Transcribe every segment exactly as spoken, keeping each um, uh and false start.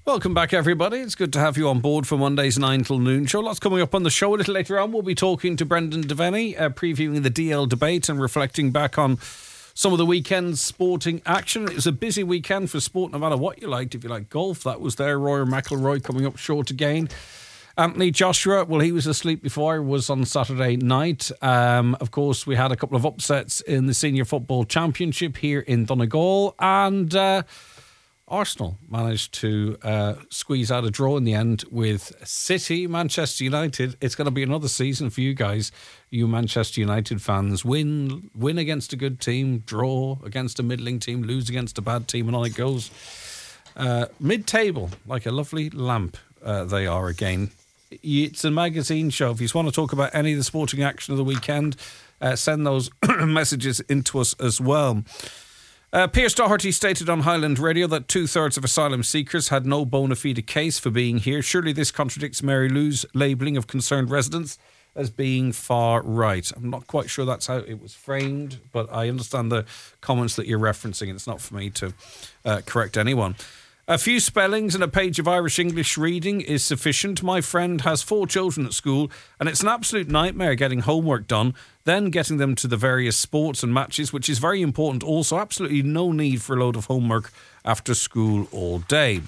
Welcome back, everybody. It's good to have you on board for Monday's nine till noon show. Lots coming up on the show. A little later on, we'll be talking to Brendan Devaney, uh, previewing the D L debate and reflecting back on some of the weekend's sporting action. It was a busy weekend for sport, no matter what you liked. If you like golf, that was there. Rory McIlroy coming up short again. Anthony Joshua, well, he was asleep before. He was on Saturday night. Um, of course, we had a couple of upsets in the Senior Football Championship here in Donegal. And uh, Arsenal managed to uh, squeeze out a draw in the end with City. Manchester United, it's going to be another season for you guys, you Manchester United fans. Win, win against a good team, draw against a middling team, lose against a bad team, and on it goes. Uh, mid-table, like a lovely lamp, uh, they are again. It's a magazine show. If you just want to talk about any of the sporting action of the weekend, uh, send those messages into us as well. Uh, Pierce Doherty stated on Highland Radio that two-thirds of asylum seekers had no bona fide case for being here. Surely this contradicts Mary Lou's labelling of concerned residents as being far right. I'm not quite sure that's how it was framed, but I understand the comments that you're referencing, and it's not for me to uh, correct anyone. A few spellings and a page of Irish English reading is sufficient. My friend has four children at school, and it's an absolute nightmare getting homework done, then getting them to the various sports and matches, which is very important. Also, absolutely no need for a load of homework after school all day.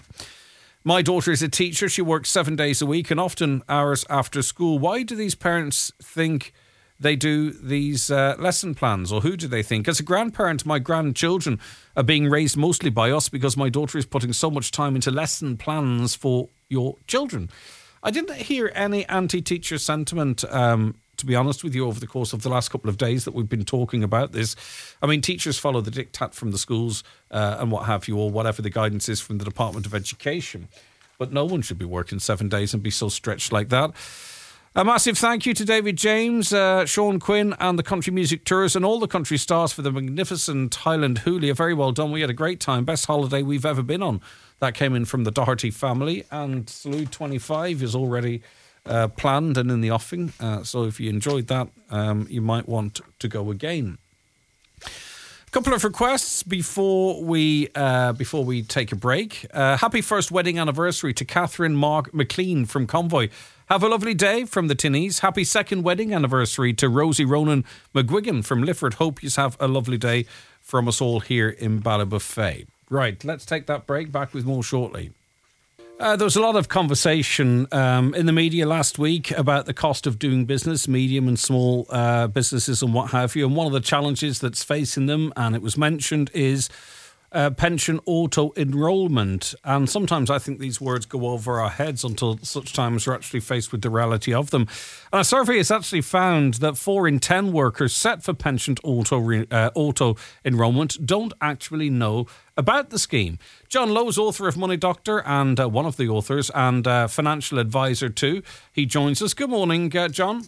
My daughter is a teacher. She works seven days a week and often hours after school. Why do these parents think they do these uh, lesson plans, or who do they think? As a grandparent, my grandchildren are being raised mostly by us because my daughter is putting so much time into lesson plans for your children. I didn't hear any anti-teacher sentiment, um, to be honest with you, over the course of the last couple of days that we've been talking about this. I mean, teachers follow the diktat from the schools uh, and what have you, or whatever the guidance is from the Department of Education. But no one should be working seven days and be so stretched like that. A massive thank you to David James, uh, Sean Quinn and the Country Music Tours and all the country stars for the magnificent Highland Hoolia. Very well done. We had a great time. Best holiday we've ever been on. That came in from the Doherty family, and Salute twenty-five is already uh, planned and in the offing. Uh, so if you enjoyed that, um, you might want to go again. A couple of requests before we uh, before we take a break. Uh, happy first wedding anniversary to Catherine Mark McLean from Convoy. Have a lovely day from the Tinnies. Happy second wedding anniversary to Rosie Ronan McGuigan from Lifford. Hope you have a lovely day from us all here in Ballybofey. Right, let's take that break. Back with more shortly. Uh, there was a lot of conversation um, in the media last week about the cost of doing business, medium and small uh, businesses and what have you. And one of the challenges that's facing them, and it was mentioned, is Uh, pension auto-enrolment. And sometimes I think these words go over our heads until such times we're actually faced with the reality of them. And a survey has actually found that four in ten workers set for pension auto, uh, auto-enrolment don't actually know about the scheme. John Lowe's author of Money Doctor and uh, one of the authors and uh, financial advisor too. He joins us. Good morning, uh, John.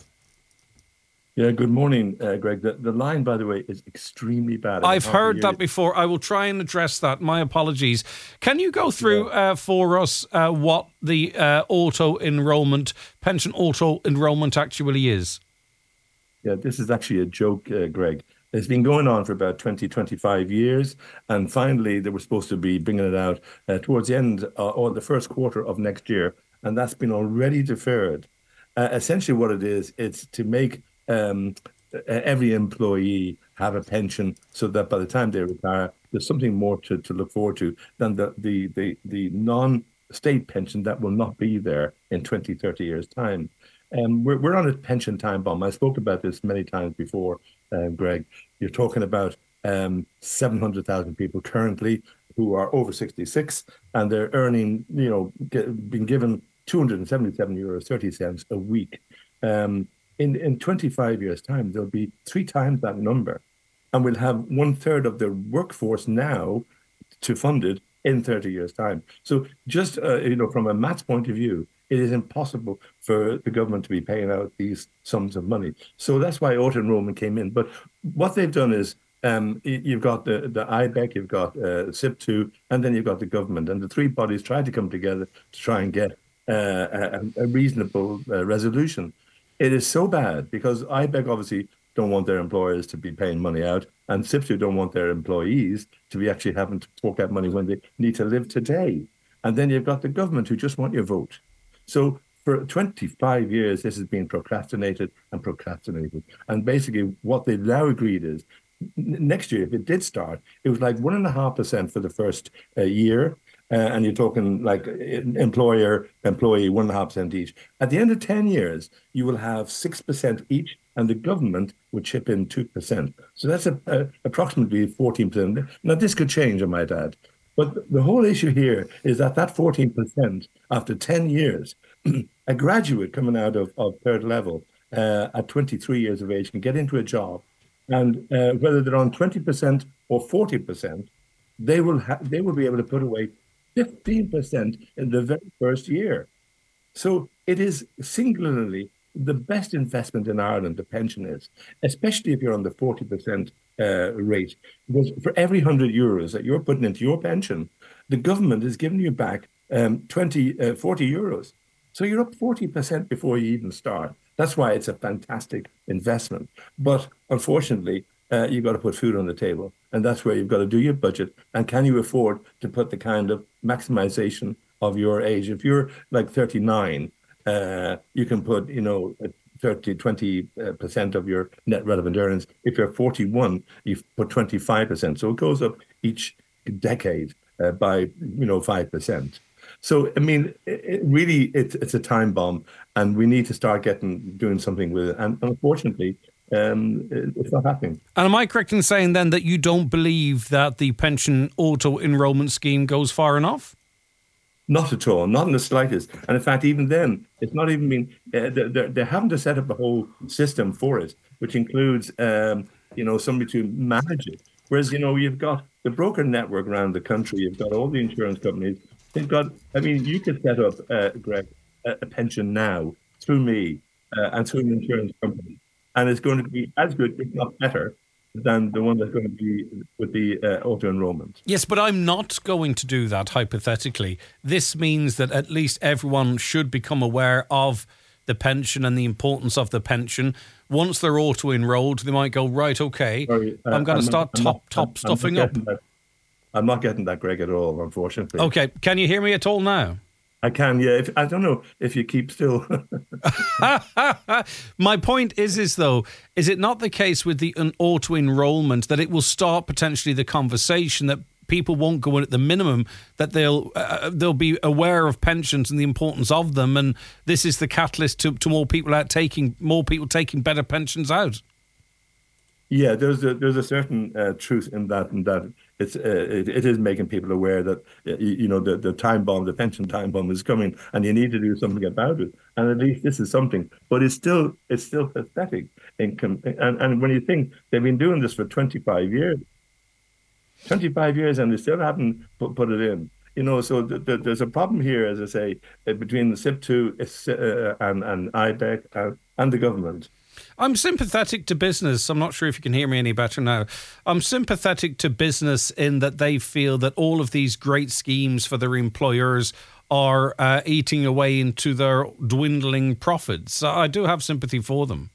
Yeah, good morning, uh, Greg. The, the line, by the way, is extremely bad. I've heard that before. I will try and address that. My apologies. Can you go through yeah. uh, for us uh, what the uh, auto-enrolment, pension auto-enrolment actually is? Yeah, this is actually a joke, uh, Greg. It's been going on for about twenty, twenty-five years. And finally, they were supposed to be bringing it out uh, towards the end uh, or the first quarter of next year. And that's been already deferred. Uh, essentially what it is, it's to make Um, every employee have a pension so that by the time they retire, there's something more to, to look forward to than the, the, the, the non-state pension that will not be there in twenty, thirty years' time. Um, we're, we're on a pension time bomb. I spoke about this many times before, uh, Greg. You're talking about um, seven hundred thousand people currently who are over sixty-six, and they're earning, you know, get, being given two hundred seventy-seven euros thirty cents a week. Um, In, in twenty-five years' time, there'll be three times that number. And we'll have one third of the workforce now to fund it in thirty years' time. So just, uh, you know, from a maths point of view, it is impossible for the government to be paying out these sums of money. So that's why auto-enrollment came in. But what they've done is um, you've got the, the I B E C, you've got uh, S I P two, and then you've got the government. And the three bodies try to come together to try and get uh, a, a reasonable uh, resolution. It is so bad because I B E C obviously don't want their employers to be paying money out, and S I P two don't want their employees to be actually having to fork out money when they need to live today. And then you've got the government who just want your vote. So for twenty-five years, this has been procrastinated and procrastinated. And basically, what they've now agreed is next year, if it did start, it was like one and a half percent for the first uh, year. Uh, and you're talking like employer, employee, one and a half percent each. At the end of ten years, you will have six percent each, and the government would chip in two percent. So that's a, a, approximately fourteen percent. Now, this could change, I might add. But the whole issue here is that that fourteen percent, after ten years, a graduate coming out of, of third level uh, at twenty-three years of age can get into a job. And uh, whether they're on twenty percent or forty percent, they will ha- they will be able to put away fifteen percent in the very first year. So it is singularly the best investment in Ireland, the pension is, especially if you're on the forty percent uh, rate. Because for every one hundred euros that you're putting into your pension, the government is giving you back um, twenty, uh, forty euros. So you're up forty percent before you even start. That's why it's a fantastic investment. But unfortunately, uh, you've got to put food on the table. And that's where you've got to do your budget. And can you afford to put the kind of maximization of your age? If you're like thirty-nine, uh, you can put, you know, thirty, twenty percent of your net relevant earnings. If you're forty-one, you put twenty-five percent. So it goes up each decade uh, by, you know, five percent. So, I mean, it really, it's, it's a time bomb, and we need to start getting doing something with it. And unfortunately, um, it's not happening. And am I correct in saying then that you don't believe that the pension auto-enrolment scheme goes far enough? Not at all, not in the slightest. And in fact, even then, it's not even been, uh, they're, they're having to set up a whole system for it, which includes, um, you know, somebody to manage it. Whereas, you know, you've got the broker network around the country, you've got all the insurance companies. They've got, I mean, you could set up, uh, Greg, a, a pension now through me uh, and through an insurance company. And it's going to be as good, if not better, than the one that's going to be with the uh, auto-enrollment. Yes, but I'm not going to do that, hypothetically. This means that at least everyone should become aware of the pension and the importance of the pension. Once they're auto-enrolled, they might go, right, okay, Sorry, uh, I'm going to start I'm top, not, top I'm, stuffing I'm up. That. I'm not getting that, Greg, at all, unfortunately. Okay, can you hear me at all now? I can, yeah. If, I don't know if you keep still. My point is, is though, is it not the case with the an auto-enrollment that it will start potentially the conversation that people won't go in at the minimum, that they'll uh, they'll be aware of pensions and the importance of them, and this is the catalyst to, to more people out taking more people taking better pensions out? Yeah, there's a there's a certain uh, truth in that, and that it's uh, it, it is making people aware that uh, you, you know the, the time bomb, the pension time bomb is coming, and you need to do something about it. And at least this is something, but it's still it's still pathetic. In com- and and when you think they've been doing this for twenty-five years, twenty-five years, and they still haven't put, put it in. You know, so th- th- there's a problem here, as I say, uh, between the S I P two uh, and and I B E C and, and the government. I'm sympathetic to business. I'm not sure if you can hear me any better now. I'm sympathetic to business in that they feel that all of these great schemes for their employers are uh, eating away into their dwindling profits. I do have sympathy for them.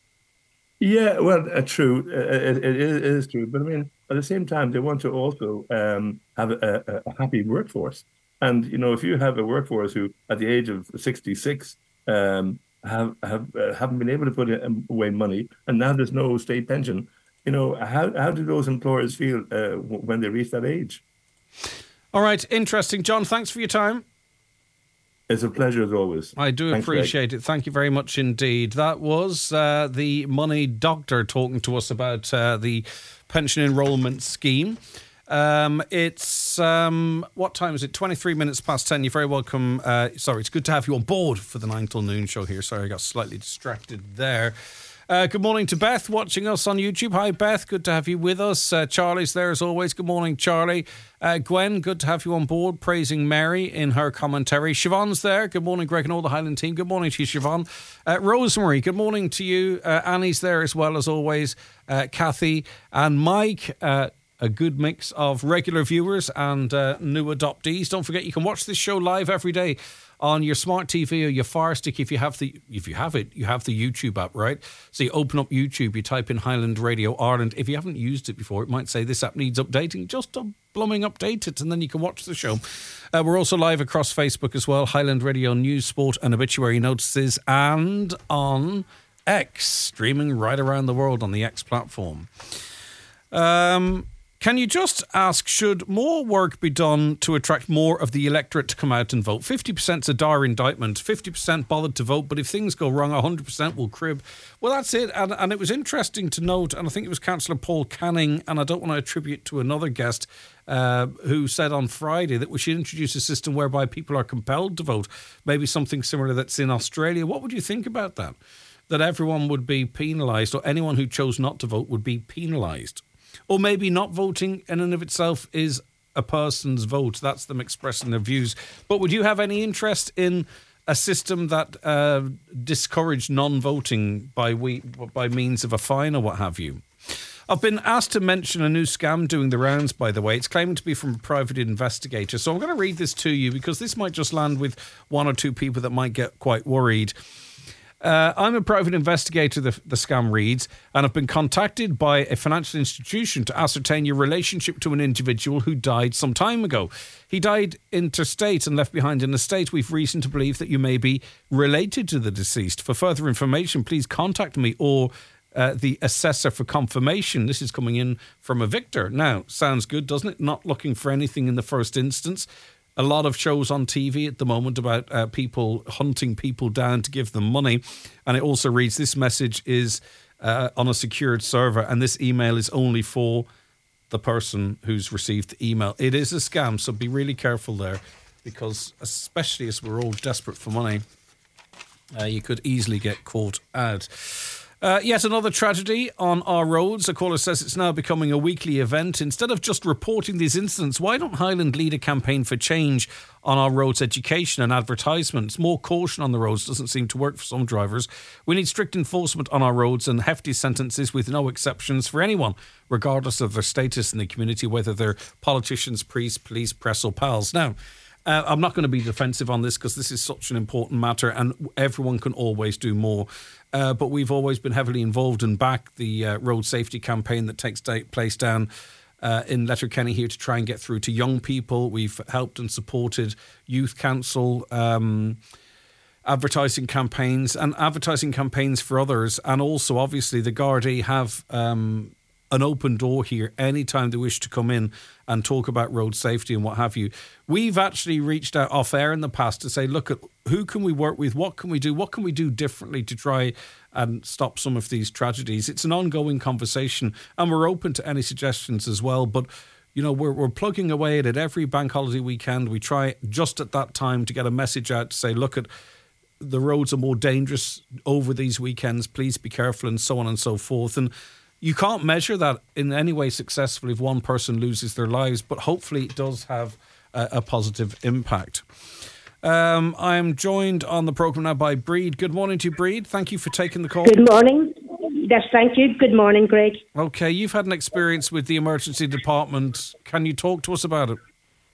Yeah, well, uh, true. Uh, it, it, it is true. But I mean, at the same time, they want to also um, have a, a, a happy workforce. And, you know, if you have a workforce who, at the age of sixty-six, um, have have uh, haven't been able to put away money, and now there's no state pension. You know, how how do those employers feel uh, when they reach that age? All right, interesting, John. Thanks for your time. It's a pleasure as always. I do Thanks, appreciate Greg. it. Thank you very much indeed. That was uh, the money doctor talking to us about uh, the pension enrolment scheme. Um, it's, um, what time is it? twenty-three minutes past ten. You're very welcome. Uh, sorry, it's good to have you on board for the nine till noon show here. Sorry, I got slightly distracted there. Uh, good morning to Beth watching us on YouTube. Hi, Beth. Good to have you with us. Uh, Charlie's there as always. Good morning, Charlie. Uh, Gwen, good to have you on board, praising Mary in her commentary. Siobhan's there. Good morning, Greg and all the Highland team. Good morning to you, Siobhan. Uh, Rosemary, good morning to you. Uh, Annie's there as well as always. Uh, Kathy and Mike. Uh, A good mix of regular viewers and uh, new adoptees. Don't forget, you can watch this show live every day on your smart T V or your Fire Stick, if you have the if you have it, you have the YouTube app, right? So you open up YouTube, you type in Highland Radio Ireland. If you haven't used it before, it might say this app needs updating. Just to blooming update it, and then you can watch the show. Uh, we're also live across Facebook as well, Highland Radio News, Sport and Obituary Notices, and on X, streaming right around the world on the X platform. Um... Can you just ask, should more work be done to attract more of the electorate to come out and vote? fifty percent is a dire indictment. fifty percent bothered to vote, but if things go wrong, one hundred percent will crib. Well, that's it. And, and it was interesting to note, and I think it was Councillor Paul Canning, and I don't want to attribute to another guest, uh, who said on Friday that we should introduce a system whereby people are compelled to vote. Maybe something similar that's in Australia. What would you think about that? That everyone would be penalised, or anyone who chose not to vote would be penalised? Or maybe not voting in and of itself is a person's vote. That's them expressing their views. But would you have any interest in a system that uh, discouraged non-voting by we, by means of a fine or what have you? I've been asked to mention a new scam doing the rounds, by the way. It's claiming to be from a private investigator. So I'm going to read this to you because this might just land with one or two people that might get quite worried. Uh, I'm a private investigator, the, the scam reads, and have been contacted by a financial institution to ascertain your relationship to an individual who died some time ago. He died interstate and left behind an estate. We've reason to believe that you may be related to the deceased. For further information, please contact me or uh, the assessor for confirmation. This is coming in from a Victor. Now, sounds good, doesn't it? Not looking for anything in the first instance. A lot of shows on T V at the moment about uh, people hunting people down to give them money. And it also reads, this message is uh, on a secured server and this email is only for the person who's received the email. It is a scam, so be really careful there because especially as we're all desperate for money, uh, you could easily get caught out. Uh, yet another tragedy on our roads. A caller says it's now becoming a weekly event. Instead of just reporting these incidents, why don't Highland lead a campaign for change on our roads, education and advertisements? More caution on the roads doesn't seem to work for some drivers. We need strict enforcement on our roads and hefty sentences with no exceptions for anyone, regardless of their status in the community, whether they're politicians, priests, police, press or pals. Now, Uh, I'm not going to be defensive on this because this is such an important matter and everyone can always do more. Uh, but we've always been heavily involved and back the uh, road safety campaign that takes da- place down uh, in Letterkenny here to try and get through to young people. We've helped and supported Youth Council, um, advertising campaigns and advertising campaigns for others. And also, obviously, the Gardaí have um, an open door here anytime they wish to come in and talk about road safety and what have you. We've actually reached out off air in the past to say, look, at who can we work with? What can we do? What can we do differently to try and stop some of these tragedies? It's an ongoing conversation and we're open to any suggestions as well. But, you know, we're, we're plugging away at it every bank holiday weekend. We try just at that time to get a message out to say, look, at the roads are more dangerous over these weekends. Please be careful and so on and so forth. And you can't measure that in any way successfully if one person loses their lives, but hopefully it does have a, a positive impact. Um, I'm joined on the programme now by Breed. Good morning to you, Breed. Thank you for taking the call. Good morning. Yes, thank you. Good morning, Greg. Okay, you've had an experience with the emergency department. Can you talk to us about it?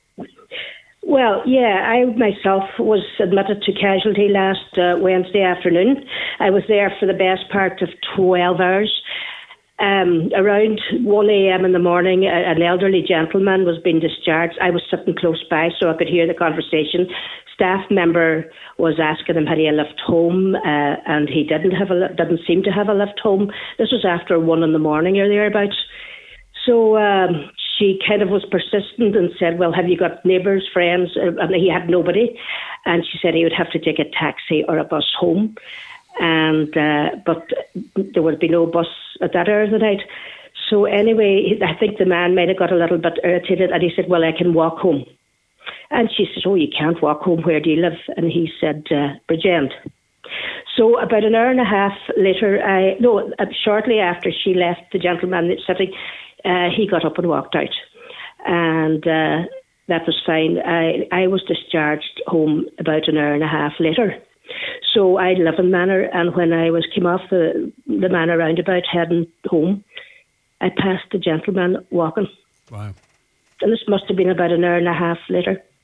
Well, yeah, I myself was admitted to casualty last uh, Wednesday afternoon. I was there for the best part of twelve hours. Um, around one a.m. in the morning, a, an elderly gentleman was being discharged. I was sitting close by so I could hear the conversation. Staff member was asking him had he a lift home, uh, and he didn't have a didn't seem to have a lift home. This was after one in the morning or thereabouts. So um, she kind of was persistent and said, well, have you got neighbours, friends? And he had nobody. And she said he would have to take a taxi or a bus home. And uh, but there would be no bus at that hour of the night. So anyway, I think the man might have got a little bit irritated and he said, well, I can walk home. And she said, oh, you can't walk home. Where do you live? And he said, uh, Bridgend. So about an hour and a half later, I no, shortly after she left the gentleman sitting, uh, he got up and walked out. And uh, that was fine. I, I was discharged home about an hour and a half later. So I live in Manor, and when I was came off the, the Manor roundabout heading home, I passed the gentleman walking. Wow. And this must have been about an hour and a half later.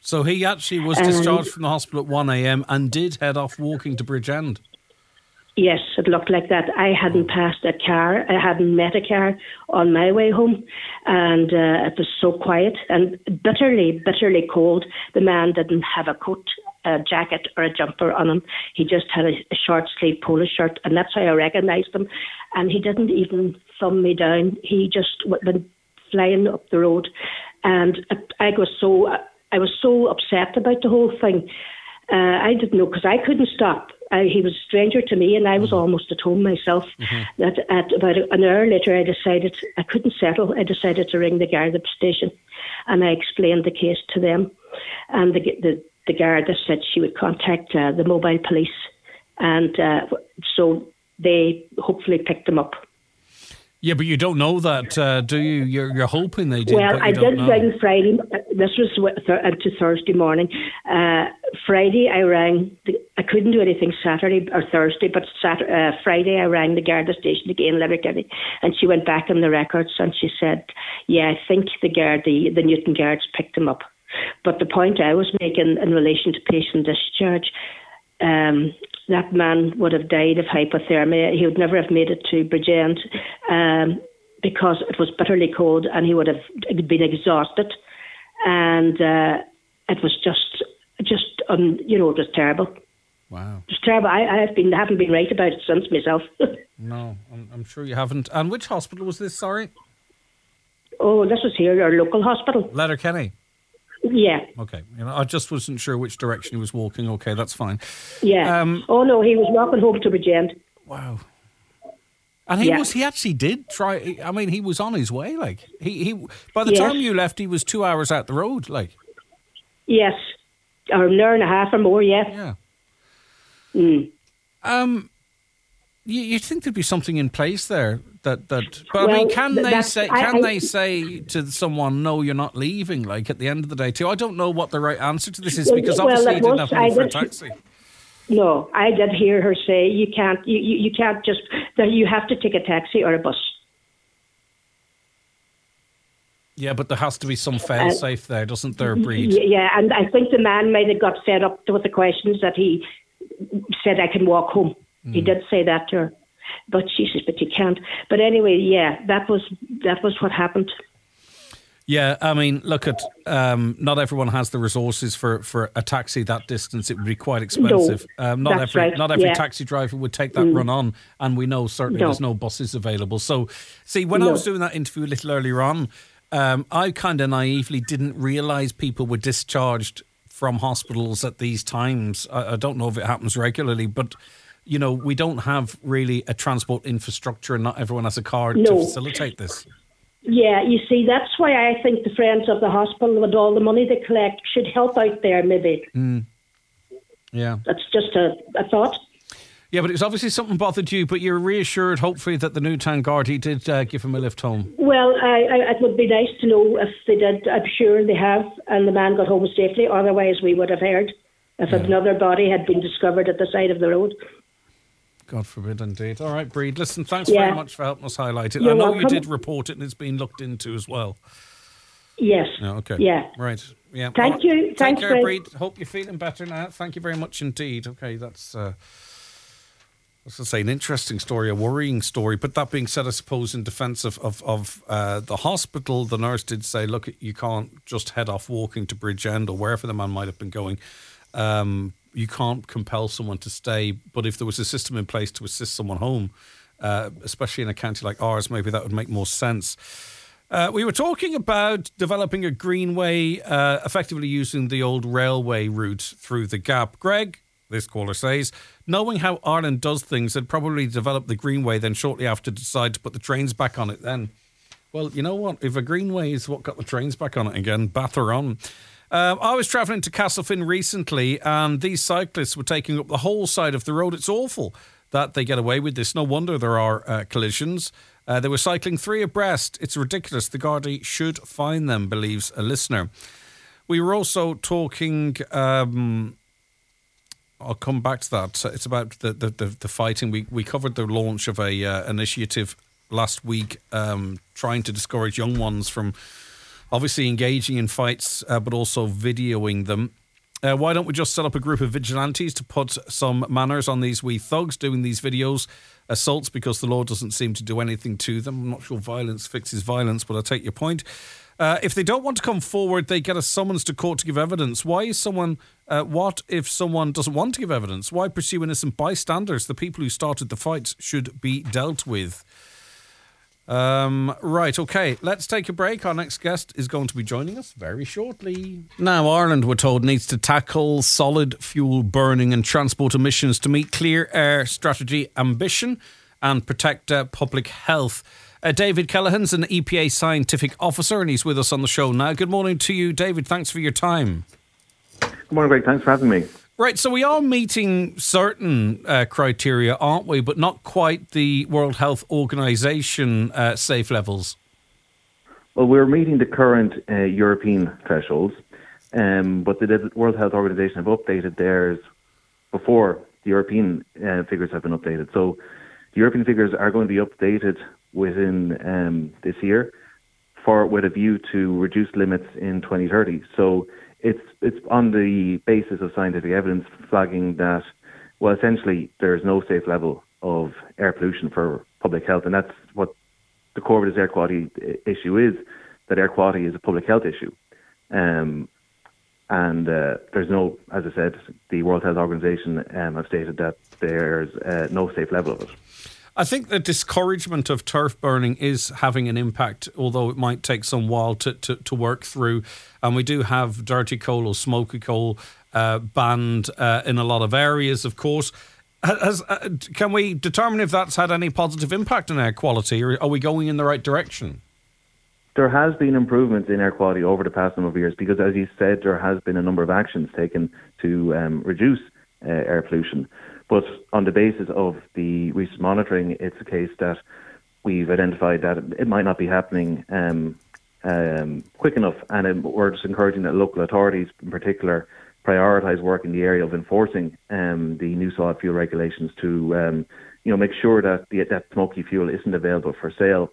So he actually was Um, discharged from the hospital at one a.m. and did head off walking to Bridgend. Yes, it looked like that. I hadn't passed a car. I hadn't met a car on my way home. And uh, it was so quiet and bitterly, bitterly cold. The man didn't have a coat, a jacket or a jumper on him. He just had a, a short sleeve polo shirt, and that's how I recognised him. And he didn't even thumb me down. He just went flying up the road. And I was so, I was so upset about the whole thing. Uh, I didn't know, because I couldn't stop. I, he was a stranger to me, and I was almost at home myself. Mm-hmm. That at about an hour later, I decided I couldn't settle. I decided to ring the Garda station, and I explained the case to them. And the the, the Garda said she would contact uh, the mobile police, and uh, so they hopefully picked them up. Yeah, but you don't know that, uh, do you? You're, you're hoping they did. Well, but you I don't did know. ring Friday. This was th- to Thursday morning. Uh, Friday, I rang. The, I couldn't do anything Saturday or Thursday, but Saturday, uh, Friday, I rang the Garda station again, Letterkenny, and she went back on the records and she said, "Yeah, I think the Guard, the, the Newton Guards picked him up." But the point I was making in relation to patient discharge, um, that man would have died of hypothermia. He would never have made it to Bridgend um, because it was bitterly cold, and he would have been exhausted. And uh, it was just, just um, you know, it was terrible. Wow. It was terrible. I, I have been, haven't been right about it since myself. No, I'm, I'm sure you haven't. And which hospital was this, sorry? Oh, this was here, our local hospital. Letterkenny? Yeah. Okay. You know, I just wasn't sure which direction he was walking. Okay, that's fine. Yeah. Um, oh, no, he was walking home to Bridgend. Wow. And he Yeah. was, he actually did try, I mean, he was on his way, like, he, he by the Yes. time you left, he was two hours out the road, like. Yes. Or an hour and a half or more, yeah. Yeah. Mm. Um, you, you'd think there'd be something in place there that, that but I Well, mean, can th- they that's- say, I- can I- they say to someone, no, you're not leaving, like, at the end of the day, too? I don't know what the right answer to this is, Well, because well, obviously it you didn't was- have money I for a did- taxi. No, I did hear her say you can't, you, you, you can't just, that you have to take a taxi or a bus. Yeah, but there has to be some fail-safe there, doesn't there, Breed? Y- Yeah, and I think the man might have got fed up with the questions that he said, I can walk home. Mm. He did say that to her. But she says, but you can't. But anyway, yeah, that was that was what happened. Yeah, I mean, look at um, not everyone has the resources for, for a taxi that distance. It would be quite expensive. No, um, not that's every right, not every yeah. taxi driver would take that Mm. run on, and we know certainly No. there's no buses available. So, see, when I No. was doing that interview a little earlier on, um, I kind of naively didn't realise people were discharged from hospitals at these times. I, I don't know if it happens regularly, but you know, we don't have really a transport infrastructure, and not everyone has a car to No. facilitate this. Yeah, you see, that's why I think the Friends of the Hospital, with all the money they collect, should help out there, maybe. Mm. Yeah. That's just a, a thought. Yeah, but it's obviously something bothered you, but you're reassured, hopefully, that the Newtown Gardaí did uh, give him a lift home. Well, I, I, it would be nice to know if they did. I'm sure they have, and the man got home safely. Otherwise, we would have heard if Yeah. another body had been discovered at the side of the road. God forbid, indeed. All right, Breed. Listen, thanks Yeah. very much for helping us highlight it. You're I know you welcome. did report it, and it's been looked into as well. Yes. Yeah, okay. Yeah. Right. Yeah. Thank Well, you. Take Thanks, care, Greg. Breed. Hope you're feeling better now. Thank you very much indeed. Okay, that's... Uh, As I say, an interesting story, a worrying story. But that being said, I suppose in defence of of, of uh, the hospital, the nurse did say, look, you can't just head off walking to Bridgend or wherever the man might have been going. Um, you can't compel someone to stay. But if there was a system in place to assist someone home, uh, especially in a county like ours, maybe that would make more sense. Uh, we were talking about developing a greenway, uh, effectively using the old railway route through the Gap. Greg, this caller says, knowing how Ireland does things, they'd probably develop the greenway, then shortly after decide to put the trains back on it then. Well, you know what? If a greenway is what got the trains back on it again, batter on. Uh, I was travelling to Castlefin recently, and these cyclists were taking up the whole side of the road. It's awful that they get away with this. No wonder there are uh, collisions. Uh, they were cycling three abreast. It's ridiculous. The Gardaí should fine them, believes a listener. We were also talking... Um, I'll come back to that. It's about the, the, the, the fighting. We we covered the launch of a uh, initiative last week, um, trying to discourage young ones from obviously engaging in fights, uh, but also videoing them. Uh, why don't we just set up a group of vigilantes to put some manners on these wee thugs doing these videos, assaults, because the law doesn't seem to do anything to them. I'm not sure violence fixes violence, but I take your point. Uh, if they don't want to come forward, they get a summons to court to give evidence. Why is someone, uh, what if someone doesn't want to give evidence? Why pursue innocent bystanders? The people who started the fights should be dealt with. Um, right, okay, let's take a break. Our next guest is going to be joining us very shortly. Now, Ireland, we're told, needs to tackle solid fuel burning and transport emissions to meet clear air strategy ambition and protect uh, public health. Uh, David Callaghan's an E P A scientific officer, and he's with us on the show now. Good morning to you, David. Thanks for your time. Good morning, Greg. Thanks for having me. Right, so we are meeting certain uh, criteria, aren't we? But not quite the World Health Organization uh, safe levels. Well, we're meeting the current uh, European thresholds, um, but the World Health Organization have updated theirs before the European uh, figures have been updated. So the European figures are going to be updated within um, this year for with a view to reduce limits in twenty thirty. So It's it's on the basis of scientific evidence flagging that, well, essentially there's no safe level of air pollution for public health, and that's what the core of this air quality issue is, that air quality is a public health issue. Um, and uh, there's no, as I said, the World Health Organization um, have stated that there's uh, no safe level of it. I think the discouragement of turf burning is having an impact, although it might take some while to, to, to work through. And we do have dirty coal or smoky coal uh, banned uh, in a lot of areas, of course. Has, uh, can we determine if that's had any positive impact on air quality, or are we going in the right direction? There has been improvements in air quality over the past number of years because, as you said, there has been a number of actions taken to um, reduce uh, air pollution. But on the basis of the recent monitoring, it's a case that we've identified that it might not be happening um, um, quick enough. And um, we're just encouraging that local authorities, in particular, prioritise work in the area of enforcing um, the new solid fuel regulations to, um, you know, make sure that the, that smoky fuel isn't available for sale,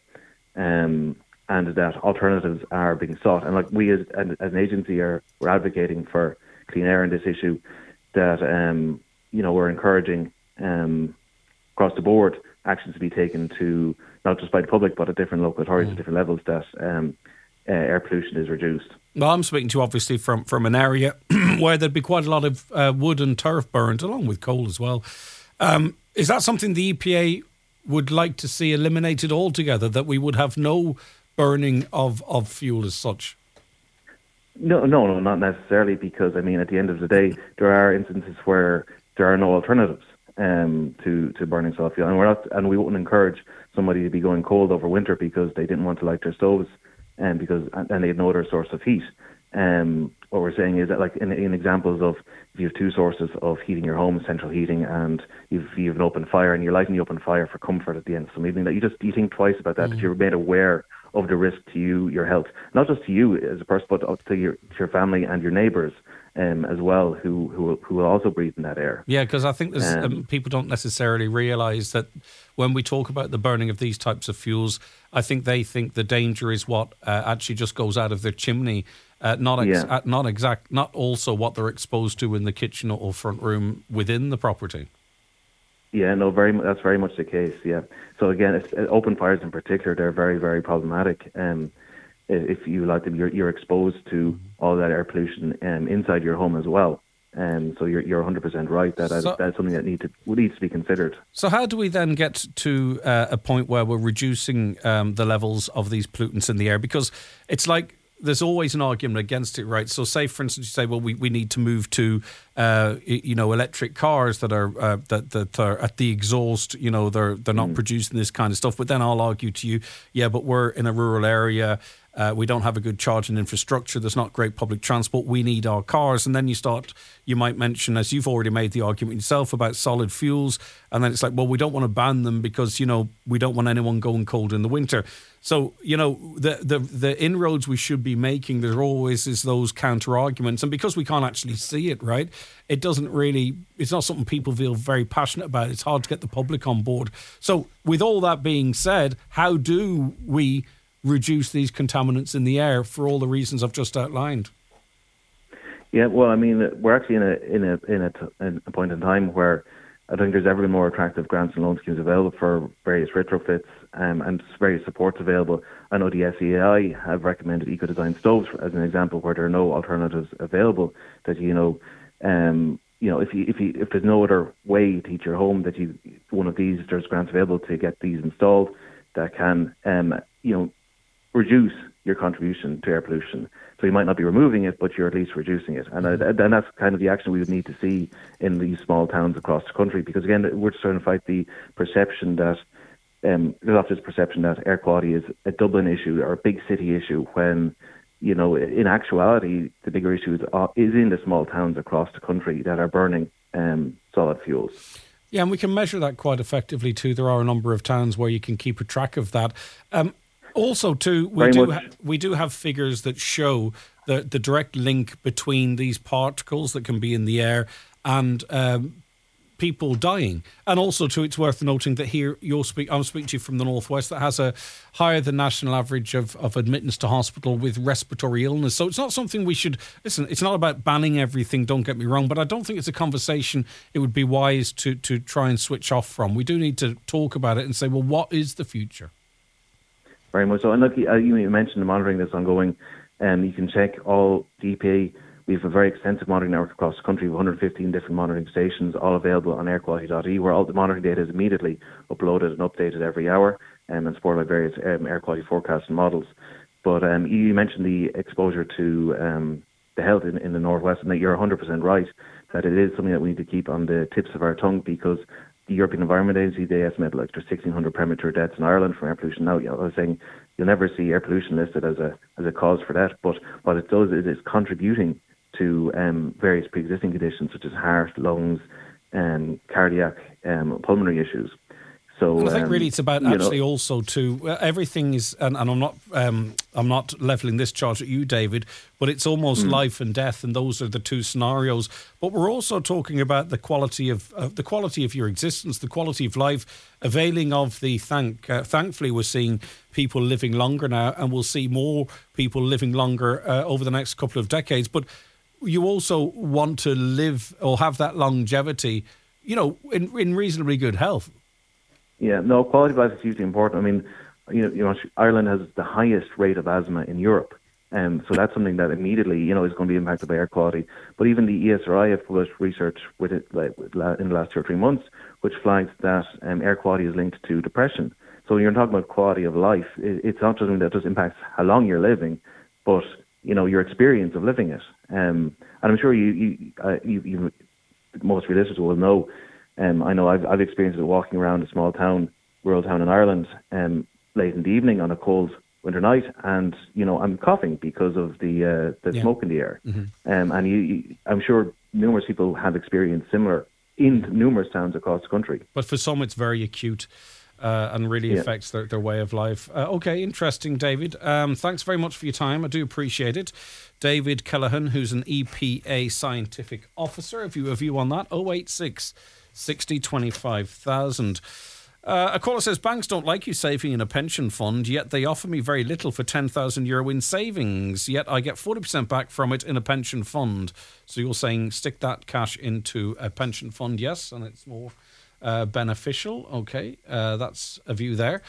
um, and that alternatives are being sought. And like we as, as an agency are, we're advocating for clean air in this issue, that um, you know, we're encouraging um, across the board actions to be taken to, not just by the public, but at different local authorities mm. at different levels, that um, uh, air pollution is reduced. Well, I'm speaking to you obviously from, from an area where there'd be quite a lot of uh, wood and turf burned, along with coal as well. Um, is that something the E P A would like to see eliminated altogether, that we would have no burning of, of fuel as such? No, no, no, not necessarily, because, I mean, at the end of the day, there are instances where there are no alternatives um, to, to burning solid fuel. And we're not, and we wouldn't encourage somebody to be going cold over winter because they didn't want to light their stoves and because and they had no other source of heat. Um, what we're saying is that, like in, in examples of, if you have two sources of heating your home, central heating, and you've you have an open fire and you're lighting the open fire for comfort at the end of some evening, that you just you think twice about that, mm. that you're made aware of the risk to you, your health, not just to you as a person, but to your, to your family and your neighbours um, as well, who who who will also breathe in that air. Yeah, because I think there's, um, um, people don't necessarily realise that when we talk about the burning of these types of fuels, I think they think the danger is what uh, actually just goes out of their chimney, uh, not ex- yeah. uh, not exact, not also what they're exposed to in the kitchen or front room within the property. Yeah, no, very that's very much the case. Yeah. So again, it's, uh, open fires in particular, they're very, very problematic. Um, if you like them, you're, you're exposed to all that air pollution um, inside your home as well. And um, so you're you're one hundred percent right that so, that's something that need to needs to be considered. So how do we then get to uh, a point where we're reducing um, the levels of these pollutants in the air? Because it's like, there's always an argument against it, right? So say, for instance, you say, well, we, we need to move to, uh, you know, electric cars that are uh, that that are at the exhaust, you know, they're they're not mm. producing this kind of stuff. But then I'll argue to you, yeah, but we're in a rural area. Uh, we don't have a good charging infrastructure. There's not great public transport. We need our cars. And then you start, you might mention, as you've already made the argument yourself, about solid fuels. And then it's like, well, we don't want to ban them because, you know, we don't want anyone going cold in the winter. So, you know, the the, the inroads we should be making, there always is those counter arguments. And because we can't actually see it, right, it doesn't really, it's not something people feel very passionate about. It's hard to get the public on board. So with all that being said, how do we reduce these contaminants in the air for all the reasons I've just outlined? Yeah, well, I mean, we're actually in a in a in a, t- in a point in time where I think there's ever been more attractive grants and loan schemes available for various retrofits um, and various supports available. I know the S E A I have recommended eco-design stoves as an example where there are no alternatives available. That you know, um, you know, if you if you if there's no other way to heat your home, that you one of these there's grants available to get these installed that can um, you know reduce your contribution to air pollution. So you might not be removing it, but you're at least reducing it. And mm-hmm. uh, and that's kind of the action we would need to see in these small towns across the country. Because again, we're just trying to fight the perception that um, there's often this perception that air quality is a Dublin issue or a big city issue, when you know in actuality the bigger issue is, uh, is in the small towns across the country that are burning um, solid fuels. Yeah, and we can measure that quite effectively too. There are a number of towns where you can keep a track of that. Um, Also, too, we Very do much. ha- we do have figures that show the the direct link between these particles that can be in the air and um, people dying. And also, too, it's worth noting that here you'll speak. I'm speaking to you from the northwest that has a higher than national average of, of admittance to hospital with respiratory illness. So it's not something we should listen. It's not about banning everything. Don't get me wrong, but I don't think it's a conversation it would be wise to to try and switch off from. We do need to talk about it and say, well, what is the future? Very much so. And look, you mentioned the monitoring that's ongoing. Um, you can check all D P A. We have a very extensive monitoring network across the country with one hundred fifteen different monitoring stations, all available on air quality dot I E, where all the monitoring data is immediately uploaded and updated every hour um, and supported by various um, air quality forecasts and models. But um, you mentioned the exposure to um, the health in, in the northwest, and that you're one hundred percent right, that it is something that we need to keep on the tips of our tongue, because the European Environment Agency, they estimate like there's sixteen hundred premature deaths in Ireland from air pollution. Now, you know, I was saying you'll never see air pollution listed as a as a cause for that, but what it does is it's contributing to um, various pre-existing conditions such as heart, lungs, and cardiac, um, pulmonary issues. So and I think um, really it's about you actually know, also to uh, everything is, and, and I'm not um, I'm not leveling this charge at you, David, but it's almost mm. life and death, and those are the two scenarios. But we're also talking about the quality of uh, the quality of your existence, the quality of life, availing of the thank. Uh, thankfully, we're seeing people living longer now, and we'll see more people living longer uh, over the next couple of decades. But you also want to live or have that longevity, you know, in, in reasonably good health. Yeah, no, quality of life is hugely important. I mean, you know, you know, Ireland has the highest rate of asthma in Europe, and um, so that's something that immediately, you know, is going to be impacted by air quality. But even the E S R I have published research with it like, in the last two or three months, which flags that um, air quality is linked to depression. So when you're talking about quality of life, it, it's not something that just impacts how long you're living, but you know, your experience of living it. Um, and I'm sure you, you, uh, you, you most of your listeners will know. Um, I know I've, I've experienced it walking around a small town, rural town in Ireland, um, late in the evening on a cold winter night, and you know I'm coughing because of the uh, the yeah. smoke in the air. Mm-hmm. Um, and you, you, I'm sure numerous people have experienced similar in numerous towns across the country. But for some, it's very acute. Uh, and really yeah. affects their, their way of life. Uh, okay, interesting, David. Um, thanks very much for your time. I do appreciate it. David Kellahan, who's an E P A scientific officer. If you have a view on that, oh eight six, sixty, twenty-five thousand. Uh, a caller says, banks don't like you saving in a pension fund, yet they offer me very little for ten thousand euro in savings, yet I get forty percent back from it in a pension fund. So you're saying stick that cash into a pension fund, yes, and it's more Uh, beneficial. Okay, uh, that's a view there.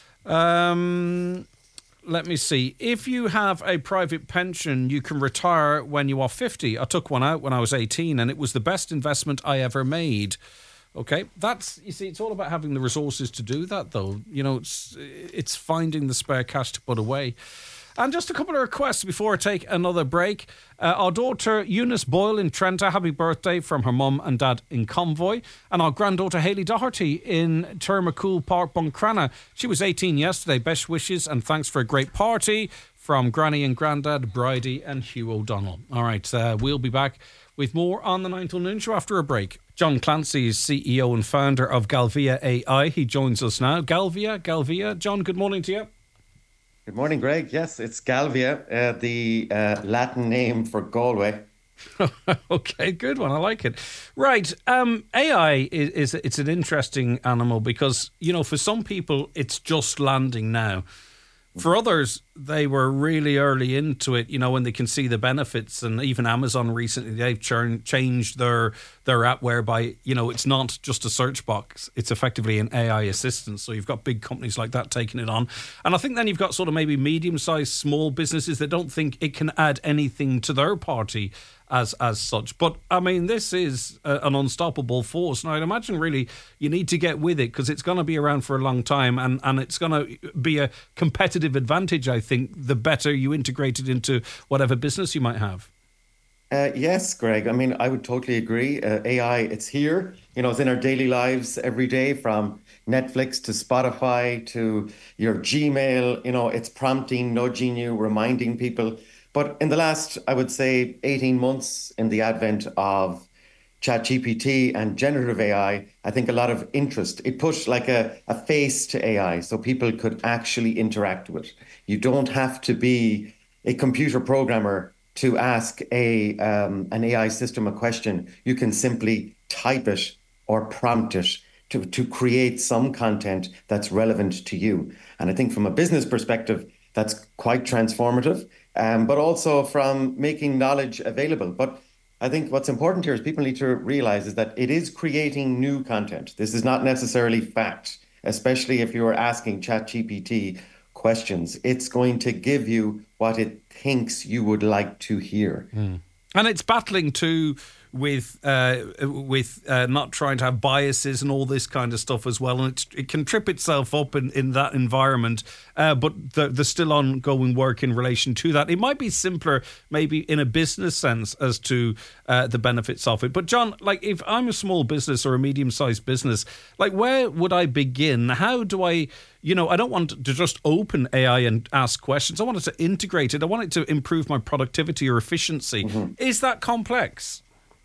Um, let me see. If you have a private pension, you can retire when you are fifty. I took one out when I was eighteen, and it was the best investment I ever made. Okay, that's, you see, it's all about having the resources to do that, though. You know, it's it's finding the spare cash to put away. And just a couple of requests before I take another break. Uh, our daughter Eunice Boyle in Trenta, happy birthday from her mum and dad in Convoy. And our granddaughter Hayley Doherty in Termacool Park, Buncrana. She was eighteen yesterday. Best wishes and thanks for a great party from Granny and Grandad, Bridie and Hugh O'Donnell. All right, uh, we'll be back with more on the nine till noon show after a break. John Clancy is C E O and founder of Galvia A I. He joins us now. Galvia, Galvia. John, good morning to you. Good morning, Greg. Yes, it's Galvia, uh, the uh, Latin name for Galway. Okay, good one. I like it. Right, um, A I is, is it's an interesting animal because, you know, for some people it's just landing now. For others, they were really early into it, you know, when they can see the benefits. And even Amazon recently, they've churn, changed their their app whereby, you know, it's not just a search box. It's effectively an A I assistant. So you've got big companies like that taking it on. And I think then you've got sort of maybe medium-sized small businesses that don't think it can add anything to their party as as such. But, I mean, this is a, an unstoppable force. And I'd imagine really you need to get with it because it's going to be around for a long time and, and it's going to be a competitive advantage, I think, the better you integrate it into whatever business you might have. Uh, yes, Greg. I mean, I would totally agree. Uh, A I, it's here. You know, it's in our daily lives every day, from Netflix to Spotify to your Gmail. You know, it's prompting, nudging you, reminding people. But in the last, I would say, eighteen months, in the advent of ChatGPT and generative A I, I think a lot of interest. It pushed like a, a face to A I so people could actually interact with it. You don't have to be a computer programmer to ask a um, an A I system a question. You can simply type it or prompt it to, to create some content that's relevant to you. And I think from a business perspective, that's quite transformative, um, but also from making knowledge available. But I think what's important here is people need to realize is that it is creating new content. This is not necessarily fact, especially if you're asking ChatGPT questions. It's going to give you what it thinks you would like to hear. Mm. And it's battling too with uh, with uh, not trying to have biases and all this kind of stuff as well. And it's, it can trip itself up in, in that environment. Uh, but the, there's still ongoing work in relation to that. It might be simpler maybe in a business sense as to uh, the benefits of it. But John, like if I'm a small business or a medium-sized business, like where would I begin? How do I... You know, I don't want to just open A I and ask questions. I want it to integrate it. I want it to improve my productivity or efficiency. Mm-hmm. Is that complex?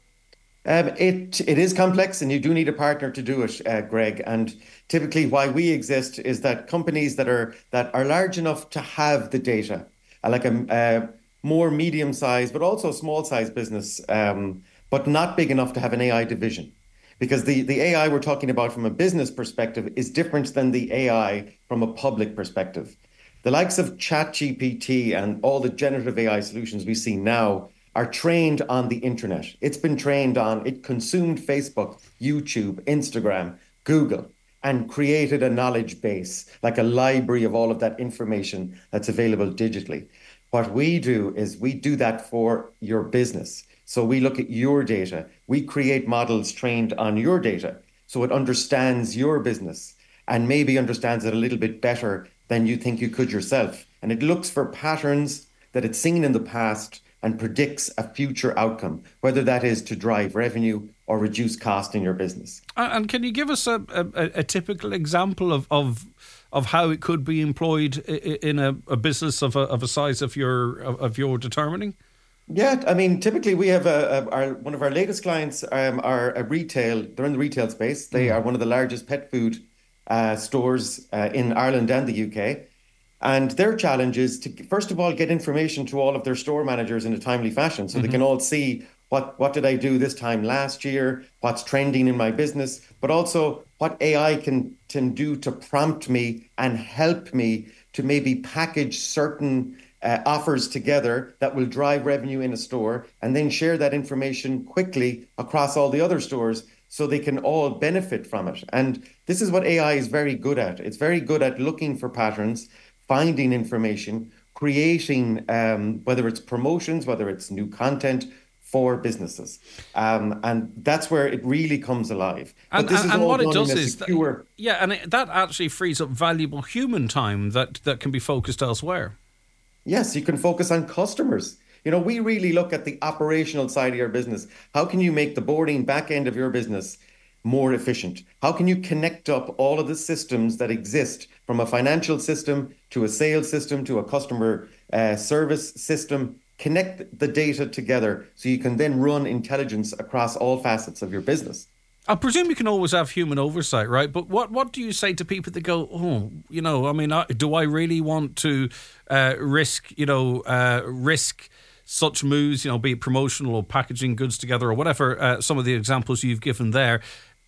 Um, it it is complex, and you do need a partner to do it, uh, Greg. And typically, why we exist is that companies that are that are large enough to have the data, uh, like a uh, more medium-sized, but also small-sized business, um, but not big enough to have an A I division. Because the, the A I we're talking about from a business perspective is different than the A I from a public perspective. The likes of ChatGPT and all the generative A I solutions we see now are trained on the internet. It's been trained on, it consumed Facebook, YouTube, Instagram, Google, and created a knowledge base, like a library of all of that information that's available digitally. What we do is we do that for your business. So we look at your data. We create models trained on your data. So it understands your business and maybe understands it a little bit better than you think you could yourself. And it looks for patterns that it's seen in the past and predicts a future outcome, whether that is to drive revenue or reduce cost in your business. And can you give us a, a, a typical example of, of of how it could be employed in a, a business of a, of a size of your of your determining? Yeah, I mean, typically we have a, a our one of our latest clients um, are a retail. They're in the retail space. They mm. are one of the largest pet food uh, stores uh, in Ireland and the U K. And their challenge is to, first of all, get information to all of their store managers in a timely fashion so mm-hmm. they can all see what, what did I do this time last year, what's trending in my business, but also what A I can, can do to prompt me and help me to maybe package certain uh, offers together that will drive revenue in a store and then share that information quickly across all the other stores so they can all benefit from it. And this is what A I is very good at. It's very good at looking for patterns, finding information, creating, um, whether it's promotions, whether it's new content for businesses. Um, and that's where it really comes alive. But and this and, is and all what it done does in a is, secure... that, yeah, and it, that actually frees up valuable human time that, that can be focused elsewhere. Yes, you can focus on customers. You know, we really look at the operational side of your business. How can you make the boarding back end of your business more efficient? How can you connect up all of the systems that exist, from a financial system to a sales system to a customer uh, service system? Connect the data together so you can then run intelligence across all facets of your business. I presume you can always have human oversight, right? But what, what do you say to people that go, oh, you know, I mean, do I really want to uh, risk, you know, uh, risk such moves, you know, be it promotional or packaging goods together or whatever, uh, some of the examples you've given there.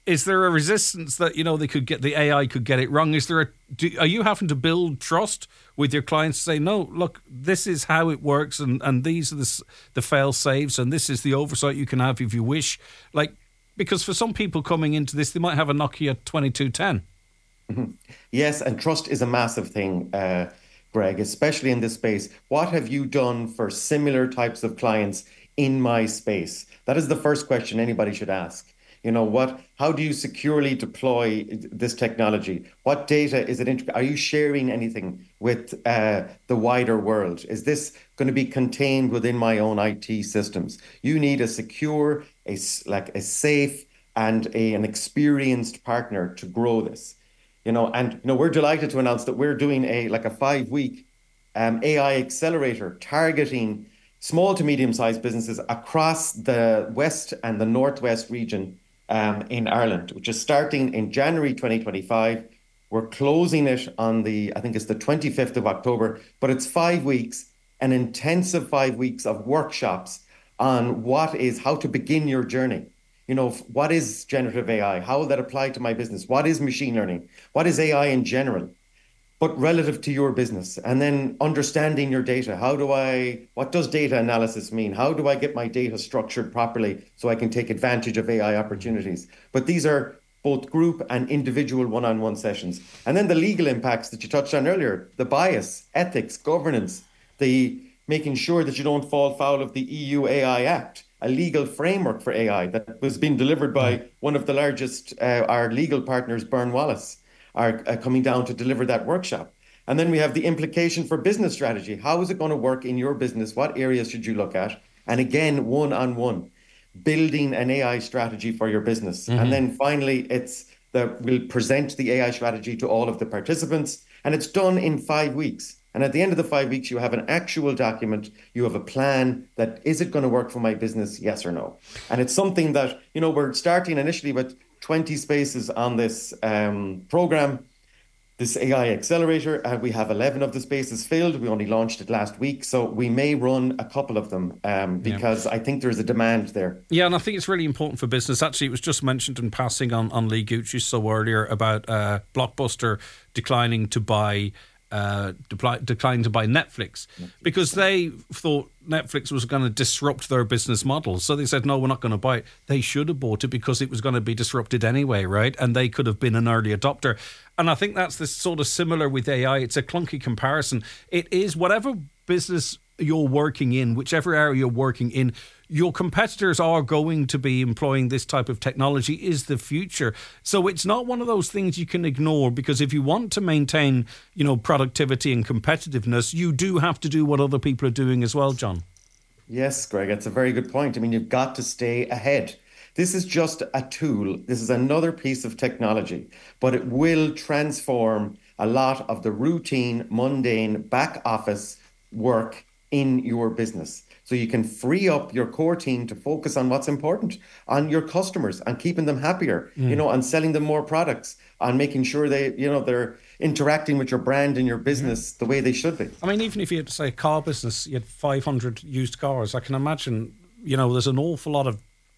is there a resistance that, you know, they could get the A I could get it wrong? Is there a do, are you having to build trust with your clients to say, no, look, this is how it works, and, and these are the the fail safes, and this is the oversight you can have if you wish? Like, because for some people coming into this, they might have a Nokia twenty-two ten. Mm-hmm. Yes, and trust is a massive thing, uh, Greg, especially in this space. What have you done for similar types of clients in my space? That is the first question anybody should ask. You know, what? How do you securely deploy this technology? What data is it? Int- are you sharing anything with uh, the wider world? Is this going to be contained within my own I T systems? You need a secure, a like a safe, and a, an experienced partner to grow this. You know, and you know, we're delighted to announce that we're doing a like a five-week um, A I accelerator targeting small to medium-sized businesses across the west and the northwest region um, in Ireland, which is starting in January twenty twenty-five. We're closing it on the, I think it's the twenty-fifth of October, but it's five weeks, an intensive five weeks of workshops on what is, how to begin your journey. You know, what is generative A I? How will that apply to my business? What is machine learning? What is A I in general, but relative to your business? And then understanding your data. How do I, what does data analysis mean? How do I get my data structured properly so I can take advantage of A I opportunities? But these are both group and individual one-on-one sessions. And then the legal impacts that you touched on earlier, the bias, ethics, governance, the making sure that you don't fall foul of the E U A I Act, a legal framework for A I that was being delivered by one of the largest, uh, our legal partners, Byrne Wallace, are uh, coming down to deliver that workshop. And then we have the implication for business strategy. How is it going to work in your business? What areas should you look at? And again, one-on-one, building an A I strategy for your business. Mm-hmm. And then finally, it's that we'll present the A I strategy to all of the participants, and it's done in five weeks. And at the end of the five weeks, you have an actual document. You have a plan that, is it going to work for my business? Yes or no? And it's something that, you know, we're starting initially with twenty spaces on this um, program, this A I accelerator. Uh, we have eleven of the spaces filled. We only launched it last week. So we may run a couple of them um, because yeah. I think there's a demand there. Yeah, and I think it's really important for business. Actually, it was just mentioned in passing on, on Lee Gucci so earlier about uh, Blockbuster declining to buy Uh, declined to buy Netflix because they thought Netflix was going to disrupt their business model. So they said, no, we're not going to buy it. They should have bought it because it was going to be disrupted anyway, right? And they could have been an early adopter. And I think that's this sort of similar with A I. It's a clunky comparison. It is whatever business you're working in, whichever area you're working in, your competitors are going to be employing this type of technology, is the future. So it's not one of those things you can ignore, because if you want to maintain, you know, productivity and competitiveness, you do have to do what other people are doing as well, John. Yes, Greg, that's a very good point. I mean, you've got to stay ahead. This is just a tool. This is another piece of technology, but it will transform a lot of the routine, mundane, back office work in your business. So you can free up your core team to focus on what's important, on your customers and keeping them happier, mm. you know, on selling them more products, on making sure they, you know, they're interacting with your brand and your business mm. the way they should be. I mean, even if you had to say a car business, you had five hundred used cars, I can imagine, you know, there's an awful lot of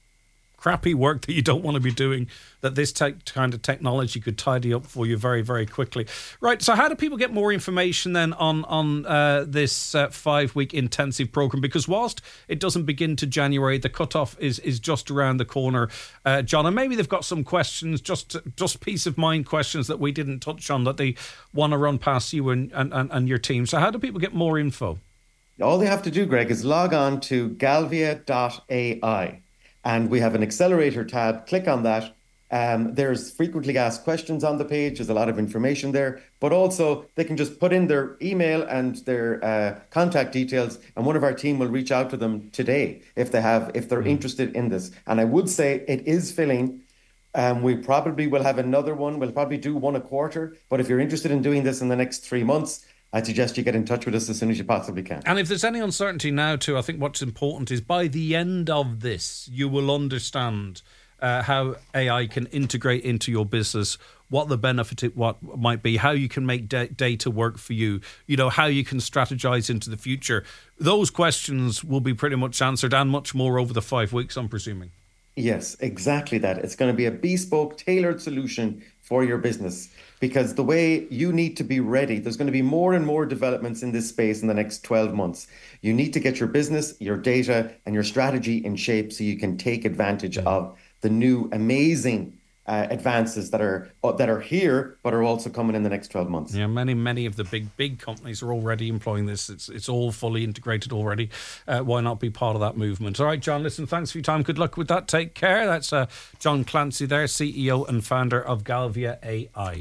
crappy work that you don't want to be doing that this te- kind of technology could tidy up for you very, very quickly. Right, so how do people get more information then on, on uh, this uh, five-week intensive program? Because whilst it doesn't begin to January, the cutoff is is just around the corner, uh, John, and maybe they've got some questions, just just peace of mind questions that we didn't touch on that they want to run past you and, and, and your team. So how do people get more info? All they have to do, Greg, is log on to galvia dot A I. And we have an accelerator tab. Click on that. Um, there's frequently asked questions on the page. There's a lot of information there. But also, they can just put in their email and their uh, contact details, and one of our team will reach out to them today if they have, if they're mm. interested in this. And I would say it is filling. Um, we probably will have another one. We'll probably do one a quarter. But if you're interested in doing this in the next three months, I'd suggest you get in touch with us as soon as you possibly can. And if there's any uncertainty now too, I think what's important is by the end of this, you will understand uh, how A I can integrate into your business, what the benefit it what might be, how you can make da- data work for you, you know, how you can strategize into the future. Those questions will be pretty much answered and much more over the five weeks, I'm presuming. Yes, exactly that. It's going to be a bespoke, tailored solution for your business because the way you need to be ready, there's going to be more and more developments in this space in the next twelve months. You need to get your business, your data, and your strategy in shape so you can take advantage of the new amazing uh, advances that are uh, that are here, but are also coming in the next twelve months. Yeah, many, many of the big, big companies are already employing this. It's it's all fully integrated already. Uh, why not be part of that movement? All right, John, listen, thanks for your time. Good luck with that. Take care. That's uh, John Clancy there, C E O and founder of Galvia A I.